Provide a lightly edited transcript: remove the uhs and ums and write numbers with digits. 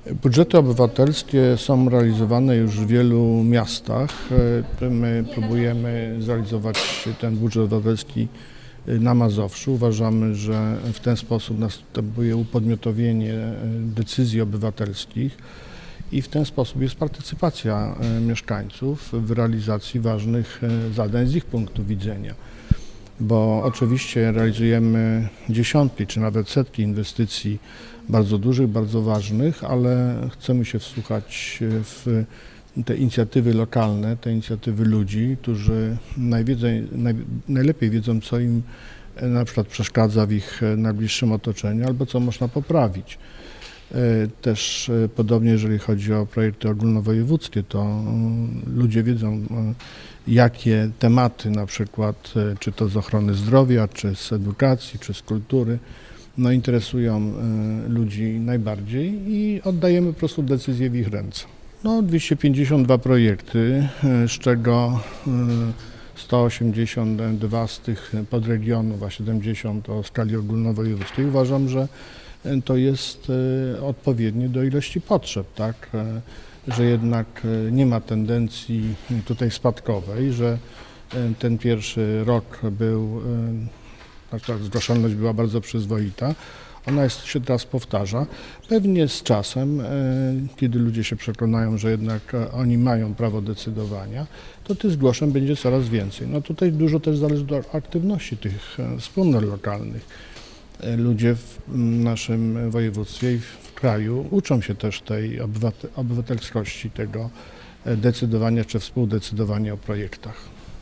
Budżety obywatelskie są realizowane już w wielu miastach. My próbujemy zrealizować ten budżet obywatelski na Mazowszu. Uważamy, że w ten sposób następuje upodmiotowienie decyzji obywatelskich i w ten sposób jest partycypacja mieszkańców w realizacji ważnych zadań z ich punktu widzenia. Bo oczywiście realizujemy dziesiątki czy nawet setki inwestycji bardzo dużych, bardzo ważnych, ale chcemy się wsłuchać w te inicjatywy lokalne, te inicjatywy ludzi, którzy najlepiej wiedzą, co im na przykład przeszkadza w ich najbliższym otoczeniu albo co można poprawić. Też podobnie jeżeli chodzi o projekty ogólnowojewódzkie, to ludzie wiedzą, jakie tematy na przykład, czy to z ochrony zdrowia, czy z edukacji, czy z kultury, interesują ludzi najbardziej i oddajemy po prostu decyzję w ich ręce. 252 projekty, z czego 182 z tych podregionów, a 70 o skali ogólnowojewódzkiej. Uważam, że to jest odpowiednie do ilości potrzeb, tak? Że jednak nie ma tendencji tutaj spadkowej, że ten pierwszy rok był, zgłaszalność była bardzo przyzwoita. Ona się teraz powtarza. Pewnie z czasem, kiedy ludzie się przekonają, że jednak oni mają prawo decydowania, to tych zgłoszeń będzie coraz więcej. Tutaj dużo też zależy od aktywności tych wspólnot lokalnych. Ludzie w naszym województwie i w kraju uczą się też tej obywatelskości, tego decydowania czy współdecydowania o projektach.